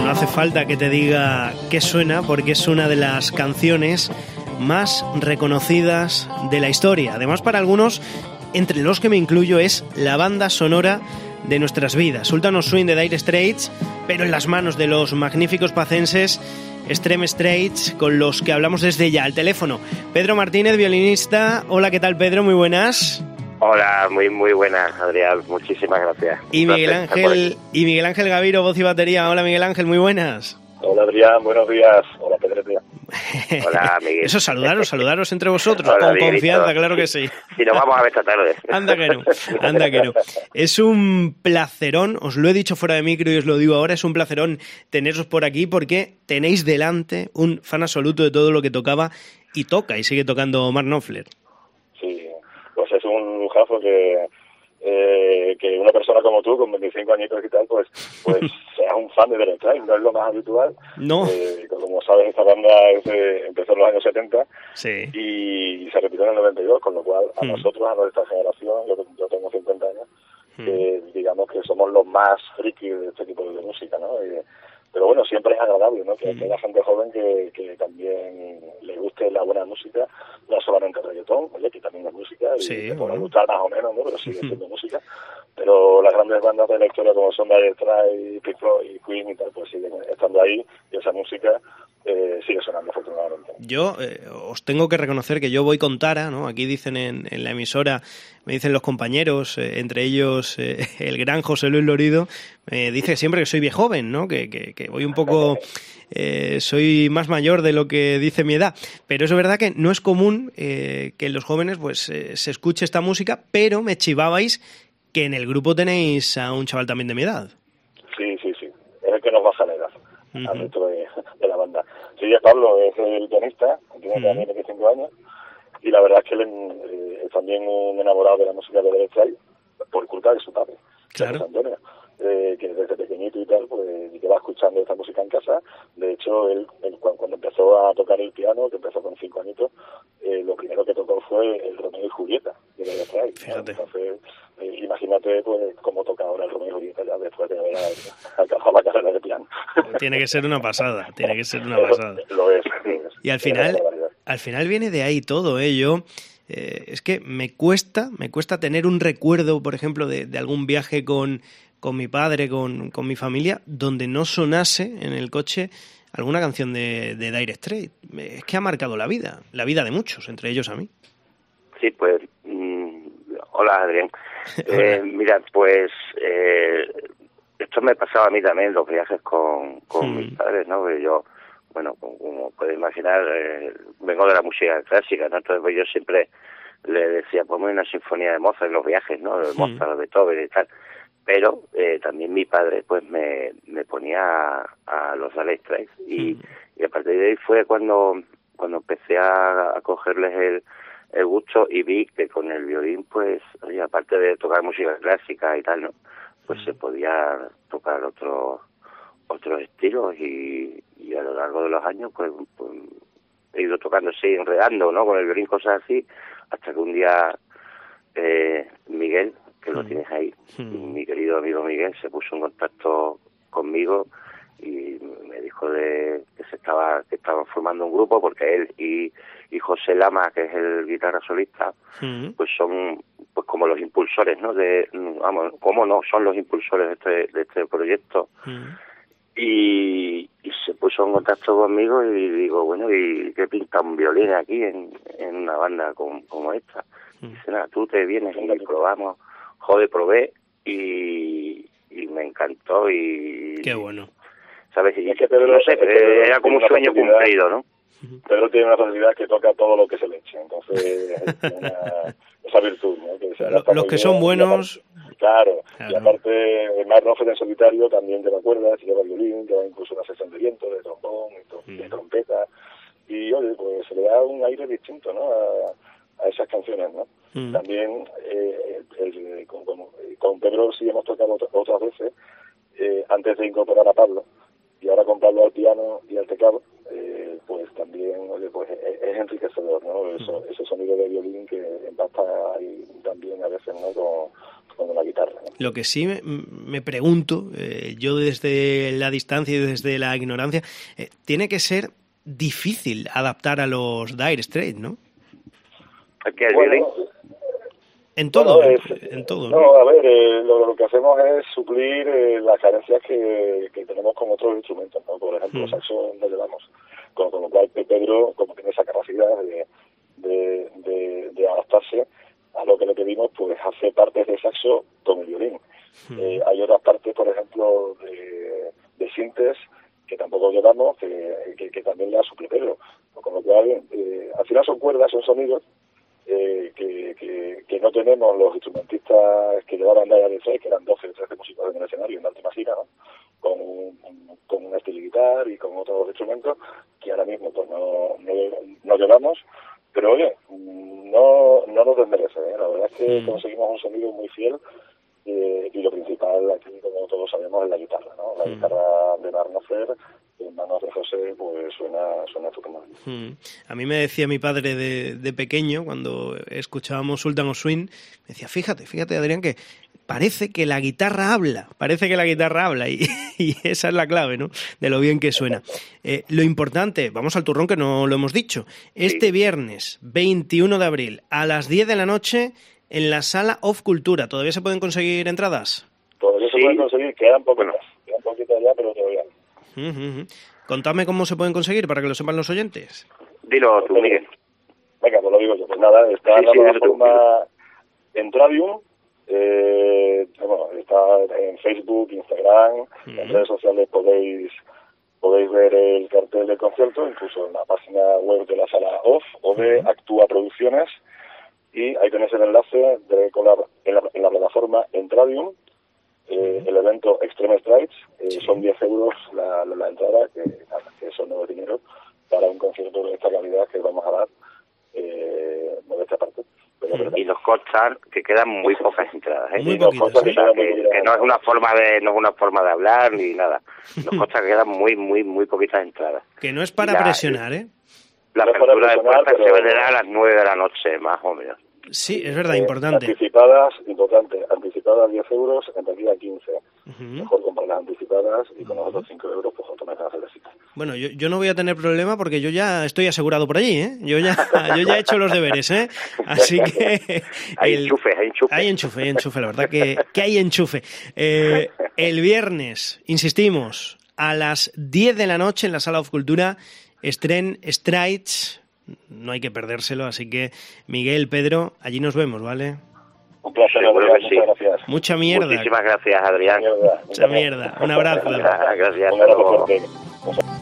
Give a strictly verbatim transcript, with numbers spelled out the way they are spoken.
no hace falta que te diga qué suena, porque es una de las canciones más reconocidas de la historia. Además, para algunos, entre los que me incluyo, es la banda sonora de nuestras vidas. Sultan of Swing de Dire Straits, pero en las manos de los magníficos pacenses Extreme Straits, con los que hablamos desde ya al teléfono. Pedro Martínez, violinista. Hola, ¿qué tal, Pedro? Muy buenas. Hola, muy muy buenas, Adrián. Muchísimas gracias. Y Miguel Ángel y Miguel Ángel Gaviro, voz y batería. Hola, Miguel Ángel, muy buenas. Hola, Adrián, buenos días. Hola, Pedro. Hola, Miguel. Eso, saludaros, saludaros entre vosotros, Hola, con Miguelito. Confianza, claro que sí. Y nos vamos a ver esta tarde. Anda que no, anda que no. Es un placerón, os lo he dicho fuera de micro y os lo digo ahora, es un placerón teneros por aquí porque tenéis delante un fan absoluto de todo lo que tocaba y toca y sigue tocando Mark Knopfler. Sí, pues es un lujazo que... Eh, que una persona como tú, con veinticinco añitos y tal, pues pues sea un fan de Dire Straits, no es lo más habitual. No. Eh, como sabes, esta banda es de, empezó en los años setenta sí. y se repitió en el noventa y dos, con lo cual a hmm. nosotros, a nuestra generación, yo, yo tengo cincuenta años, hmm. eh, digamos que somos los más frikis de este tipo de música, ¿no? Eh, pero bueno, siempre es agradable, ¿no? Que, hmm. que haya gente joven que, que también le guste la buena música, no solamente el reggaetón, oye, que también es música, y sí, te bueno. puede gustar más o menos, ¿no? Pero sigue siendo hmm. música. Pero las grandes bandas de la historia como son Dire Straits, Pink Floyd y Queen y tal, pues siguen estando ahí, y esa música eh, sigue sonando afortunadamente. Yo eh, os tengo que reconocer que yo voy con tara, ¿no? Aquí dicen en, en la emisora, me dicen los compañeros, eh, entre ellos eh, el gran José Luis Lorido, me dice siempre que soy viejoven, ¿no? Que, que, que voy un poco... Eh, soy más mayor de lo que dice mi edad, pero es verdad que no es común eh, que en los jóvenes pues eh, se escuche esta música, pero me chivabais que en el grupo tenéis a un chaval también de mi edad. Sí, sí, sí, es el que nos baja la edad uh-huh. al resto de, de la banda. Sí, es Pablo, es el pianista, tiene uh-huh. también veinticinco años, y la verdad es que él eh, es también un enamorado de la música de Dire Straits por culpa de su padre, claro. Antonio. Eh, que desde pequeñito y tal, pues lleva escuchando esta música en casa. De hecho, él, él cuando empezó a tocar el piano, que empezó con cinco añitos, eh, lo primero que tocó fue el Romeo y Julieta de Dire Straits. Fíjate. Entonces, eh, imagínate pues cómo toca ahora el Romeo y Julieta ya después de haber acabado la carrera de piano. Tiene que ser una pasada, tiene que ser una pasada. Lo es. Lo es. Y al final, al final viene de ahí todo ello. Eh, es que me cuesta, me cuesta tener un recuerdo, por ejemplo, de, de algún viaje con con mi padre, con, con mi familia, donde no sonase en el coche alguna canción de, de Dire Straits. Es que ha marcado la vida, la vida de muchos, entre ellos a mí. Sí, pues, mmm, hola Adrián. eh, mira, pues, eh, esto me pasaba a mí también en los viajes con, con hmm. mis padres, ¿no? Que yo, bueno, como, como puedes imaginar, eh, vengo de la música clásica, ¿no? Entonces pues yo siempre le decía, pues una sinfonía de Mozart en los viajes, ¿no? De Mozart, hmm. de Beethoven y tal. Pero eh, también mi padre pues me, me ponía a, a los Dire Straits y, mm. y a partir de ahí fue cuando cuando empecé a, a cogerles el, el gusto y vi que con el violín pues, oye, aparte de tocar música clásica y tal, ¿no? Pues mm. se podía tocar otros otros estilos y, y a lo largo de los años pues, pues he ido tocando así, enredando, ¿no? Con el violín, cosas así, hasta que un día eh, Miguel, que lo tienes ahí, mm. mi querido amigo Miguel se puso en contacto conmigo y me dijo de que se estaba que estaban formando un grupo porque él y, y José Lama, que es el guitarra solista, mm. pues son pues como los impulsores, ¿no? De vamos, cómo no son los impulsores de este de este proyecto. Mm. Y, y se puso en contacto conmigo y digo, bueno, ¿y qué pinta un violín aquí en, en una banda como, como esta? Mm. Dice, nada, tú te vienes y probamos. Joder, probé y, y me encantó y... Qué bueno. ¿Sabes? Y, es que Pedro, no sé, pero era como un sueño cumplido, ¿no? Pedro tiene una facilidad que toca todo lo que se le eche, entonces es una, esa virtud, ¿no? Que se Lo, los que son buenos... Aparte, claro, claro, y aparte Mark Knopfler en solitario también, te acuerdas, lleva violín, lleva incluso una sesión de viento, de trombón, y de trompeta, y oye, pues se le da un aire distinto, ¿no? A, a esas canciones, ¿no? Mm. También eh, el, el, con, con, con Pedro sí hemos tocado otras, otras veces eh, antes de incorporar a Pablo, y ahora con Pablo al piano y al teclado, eh, pues también oye, pues es, es enriquecedor, ¿no? Eso, mm. ese sonido de violín que empata ahí también a veces, ¿no? Con, con una guitarra, ¿no? Lo que sí me, me pregunto, eh, yo desde la distancia y desde la ignorancia, eh, tiene que ser difícil adaptar a los Dire Straits, ¿no? ¿Qué es Bueno, violín? En todo, bueno, en, es, en todo. No, a ver, eh, lo, lo que hacemos es suplir eh, las carencias que, que tenemos con otros instrumentos, ¿no? Por ejemplo, Mm. los saxos no llevamos, con, con lo cual Pedro, como tiene esa capacidad de, de, de, de adaptarse a lo que le pedimos, pues hace partes de saxo con el violín. Mm. Eh, hay otras partes, por ejemplo, de, de sintes que tampoco llevamos, que, que, que también la suple Pedro. Con lo cual, eh, al final son cuerdas, son sonidos eh, que, que, que no tenemos los instrumentistas que llevaban Dire Straits, que eran doce o trece músicos en el escenario en alta masina, ¿no? Con, con una steel guitar y con otros instrumentos que ahora mismo pues no, no, no llevamos. Pero oye, no, no nos desmerece, ¿eh? La verdad es que Mm. conseguimos un sonido muy fiel. Eh, y lo principal aquí, como todos sabemos, es la guitarra, ¿no? La Mm. guitarra de Barnofer, en manos de José, pues suena, suena estupendamente. Mm. A mí me decía mi padre de, de pequeño, cuando escuchábamos Sultan of Swing, me decía, fíjate, fíjate, Adrián, que parece que la guitarra habla, parece que la guitarra habla, y, y esa es la clave, ¿no?, de lo bien que suena. Eh, lo importante, vamos al turrón que no lo hemos dicho, este Sí. viernes veintiuno de abril a las diez de la noche en la Sala of Cultura, ¿todavía se pueden conseguir entradas? Todavía Sí. se pueden conseguir, quedan poquitas, Bueno. quedan poquitas ya, pero todavía. Uh-huh. Contadme cómo se pueden conseguir para que lo sepan los oyentes. Dilo tú, Miguel. Venga, pues lo digo yo. Pues nada, está Sí, en la sí, dilo tú, plataforma Entradium, eh, bueno, está en Facebook, Instagram, Mm. en redes sociales podéis podéis ver el cartel del concierto, incluso en la página web de la Sala Off o de Mm. Actúa Producciones, y ahí tenéis el enlace de colar en la, en la plataforma Entradium, eh, el evento Extreme Strikes, eh, Sí. son diez euros la, la, la entrada, que, que eso no es dinero, para un concierto de esta calidad que vamos a dar, eh, modestia aparte. Pero, pero, Y nos constan que quedan muy pocas entradas, ¿eh? Muy y nos poquitas, consta que ¿eh? O sea, queda muy que, poquita. que no es una forma de no es una forma de hablar ni nada. Nos consta que quedan muy muy muy poquitas entradas. Que no es para Ya, presionar, ¿eh? La No es para apertura de presionar, puertas se pero- venderá a las nueve de la noche, más o menos. Sí, es verdad, Eh, importante. Anticipadas, importante, anticipadas diez euros, en taquilla quince. Ujú. Mejor comprar las anticipadas y con los otros cinco euros, pues tomes la cervecita. Bueno, yo, yo no voy a tener problema porque yo ya estoy asegurado por allí, ¿eh? Yo ya, yo ya he hecho los deberes, ¿eh? Así que... Hay el- enchufes, hay enchufes. Hay enchufe, hay enchufe, la verdad que, que hay enchufe. Eh, el viernes, insistimos, a las diez de la noche en la Sala of Cultura, Extreme Strikes, no hay que perdérselo, así que Miguel, Pedro, allí nos vemos, ¿vale? Un placer, Seguro Adrián, que sí. muchas gracias. Mucha mierda, Muchísimas gracias, Adrián. Mierda, mucha mierda. Un abrazo. Gracias. Un hasta abrazo luego. fuerte.